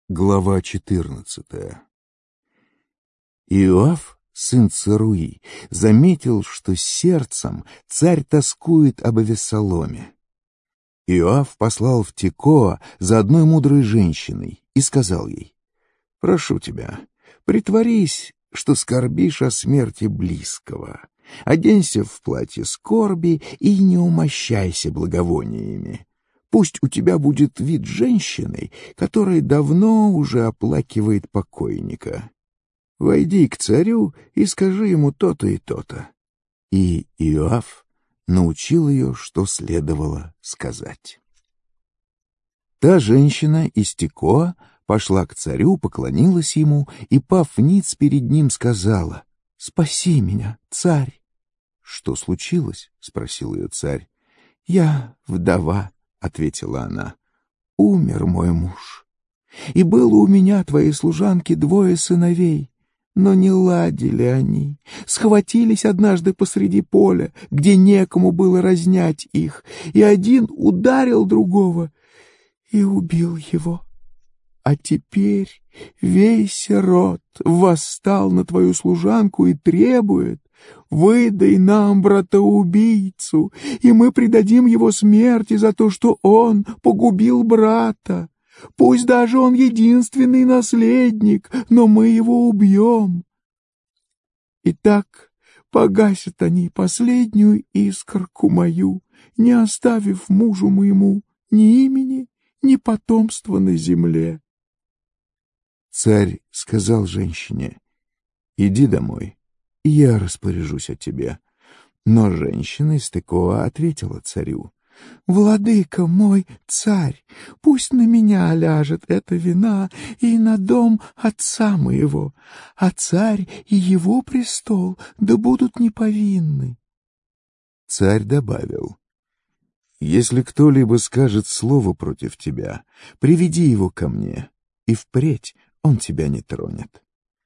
Глава 14. Иоав, сын Церуи, заметил, что сердцем царь тоскует об Авессаломе. Иоав послал в Текоа за одной мудрой женщиной и сказал ей: «Прошу тебя, притворись, что скорбишь о смерти близкого, оденься в платье скорби и не умощайся благовониями. Пусть у тебя будет вид женщины, которая давно уже оплакивает покойника. Войди к царю и скажи ему то-то и то-то». И Иоав научил ее, что следовало сказать. Та женщина из Текоа пошла к царю, поклонилась ему и, пав ниц перед ним, сказала: «Спаси меня, царь!» «Что случилось?» — спросил ее царь. «Я вдова», — ответила она. «Умер мой муж, и было у меня, твоей служанки, 2 сыновей, но не ладили они, схватились однажды посреди поля, где некому было разнять их, и один ударил другого и убил его. А теперь весь род восстал на твою служанку и требует: выдай нам братоубийцу, и мы предадим его смерти за то, что он погубил брата. Пусть даже он единственный наследник, но мы его убьем». И так погасят они последнюю искорку мою, не оставив мужу моему ни имени, ни потомства на земле. Царь сказал женщине: «Иди домой, и я распоряжусь о тебе». Но женщина из Текоа ответила царю: «Владыка мой, царь, пусть на меня ляжет эта вина и на дом отца моего, а царь и его престол да будут неповинны». Царь добавил: «Если кто-либо скажет слово против тебя, приведи его ко мне, и впредь он тебя не тронет».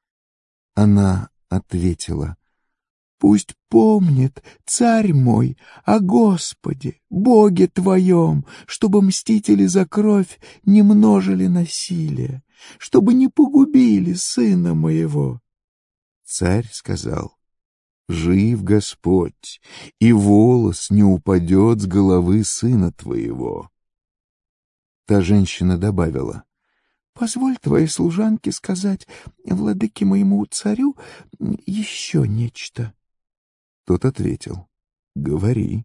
Она ответила: «Пусть помнит царь мой о Господе, Боге твоем, чтобы мстители за кровь не множили насилие, чтобы не погубили сына моего». Царь сказал: «Жив Господь, и волос не упадет с головы сына твоего». Та женщина добавила: «Позволь твоей служанке сказать владыке моему царю еще нечто». Тот ответил: «Говори».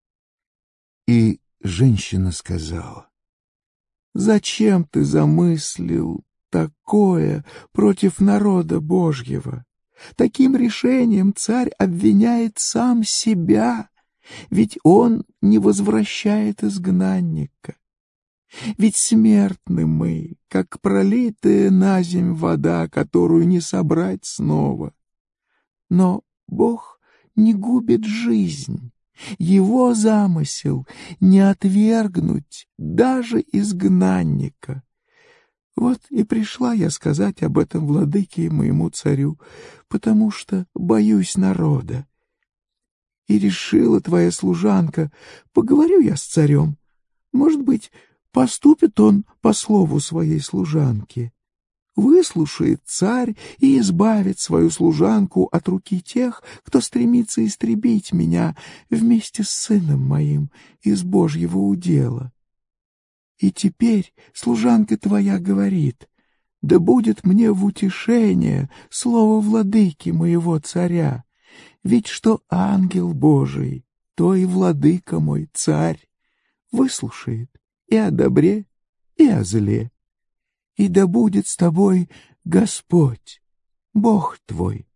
И женщина сказала: «Зачем ты замыслил такое против народа Божьего? Таким решением царь обвиняет сам себя, ведь он не возвращает изгнанника. Ведь смертны мы, как пролитая на земь вода, которую не собрать снова. Но Бог не губит жизнь, его замысел не отвергнуть даже изгнанника. Вот и пришла я сказать об этом владыке моему царю, потому что боюсь народа. И решила твоя служанка: поговорю я с царем, может быть, поступит он по слову своей служанки. Выслушает царь и избавит свою служанку от руки тех, кто стремится истребить меня вместе с сыном моим из Божьего удела. И теперь служанка твоя говорит: да будет мне в утешение слово владыки моего царя, ведь что ангел Божий, то и владыка мой царь выслушает и о добре, и о зле. И да будет с тобой Господь, Бог твой».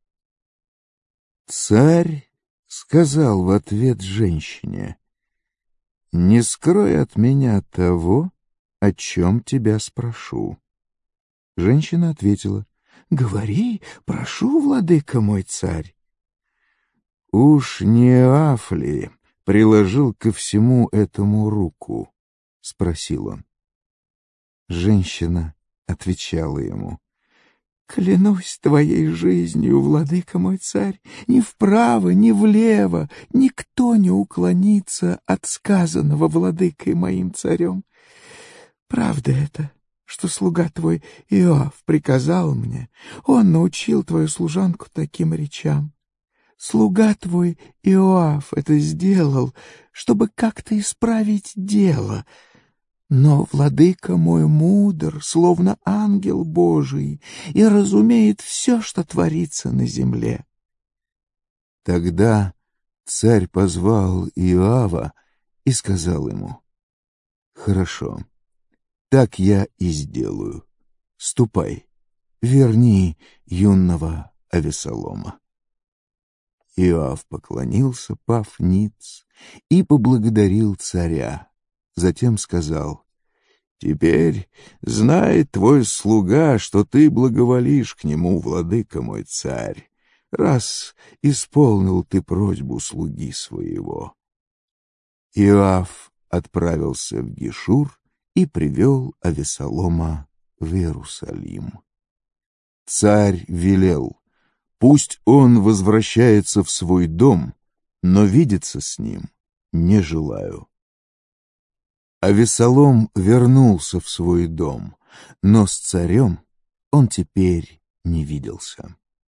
Царь сказал в ответ женщине: «Не скрой от меня того, о чем тебя спрошу». Женщина ответила: «Говори, прошу, владыка мой царь». «Уж не Иоав ли приложил ко всему этому руку?» — спросил он. Женщина отвечала ему: «Клянусь твоей жизнью, владыка мой царь, ни вправо, ни влево никто не уклонится от сказанного владыкой моим царем. Правда это, что слуга твой Иоав приказал мне. Он научил твою служанку таким речам. Слуга твой Иоав это сделал, чтобы как-то исправить дело. Но владыка мой мудр, словно ангел Божий, и разумеет все, что творится на земле». Тогда царь позвал Иоава и сказал ему: «Хорошо, так я и сделаю. Ступай, верни юного Авессалома». Иоав поклонился, пав ниц, и поблагодарил царя. Затем сказал: «Теперь знает твой слуга, что ты благоволишь к нему, владыка мой царь, раз исполнил ты просьбу слуги своего». Иоав отправился в Гешур и привел Авессалома в Иерусалим. Царь велел: пусть он возвращается в свой дом, но видеться с ним не желаю. Авессалом вернулся в свой дом, но с царем он теперь не виделся.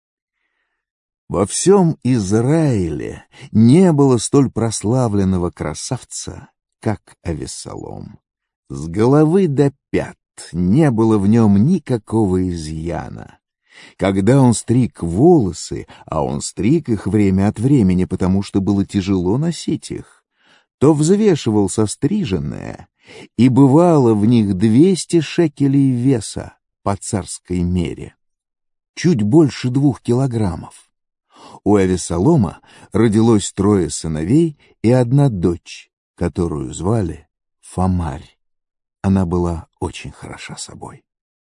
Во всем Израиле не было столь прославленного красавца, как Авессалом. С головы до пят не было в нем никакого изъяна. Когда он стриг волосы, а он стриг их время от времени, потому что было тяжело носить их, то взвешивал состриженное, и бывало в них 200 шекелей веса по царской мере, чуть больше 2 килограммов. У Авессалома родилось 3 сыновей и 1 дочь, которую звали Фамарь. Она была очень хороша собой.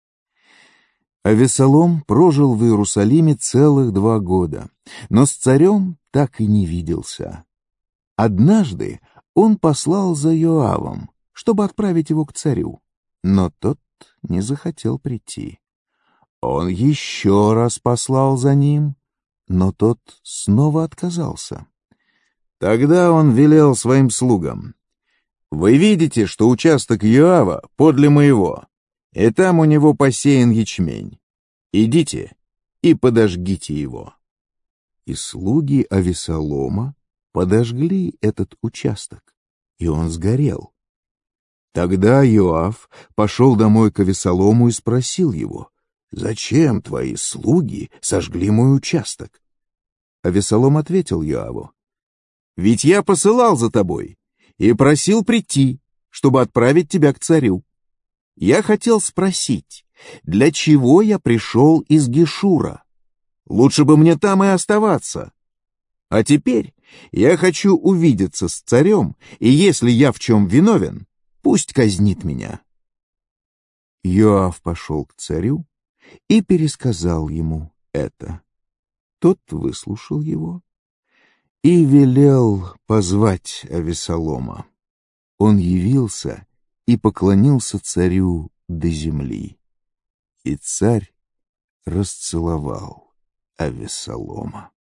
Авессалом прожил в Иерусалиме целых 2 года, но с царем так и не виделся. Однажды он послал за Йоавом, чтобы отправить его к царю, но тот не захотел прийти. Он еще раз послал за ним, но тот снова отказался. Тогда он велел своим слугам: «Вы видите, что участок Йоава подле моего, и там у него посеян ячмень. Идите и подожгите его». И слуги Авессалома подожгли этот участок, и он сгорел. Тогда Йоав пошел домой к Авессалому и спросил его: «Зачем твои слуги сожгли мой участок?» Авессалом ответил Йоаву: «Ведь я посылал за тобой и просил прийти, чтобы отправить тебя к царю. Я хотел спросить, для чего я пришел из Гешура? Лучше бы мне там и оставаться. А теперь я хочу увидеться с царем, и если я в чем виновен, пусть казнит меня». Йоав пошел к царю и пересказал ему это. Тот выслушал его и велел позвать Авессалома. Он явился и поклонился царю до земли, и царь расцеловал Авессалома.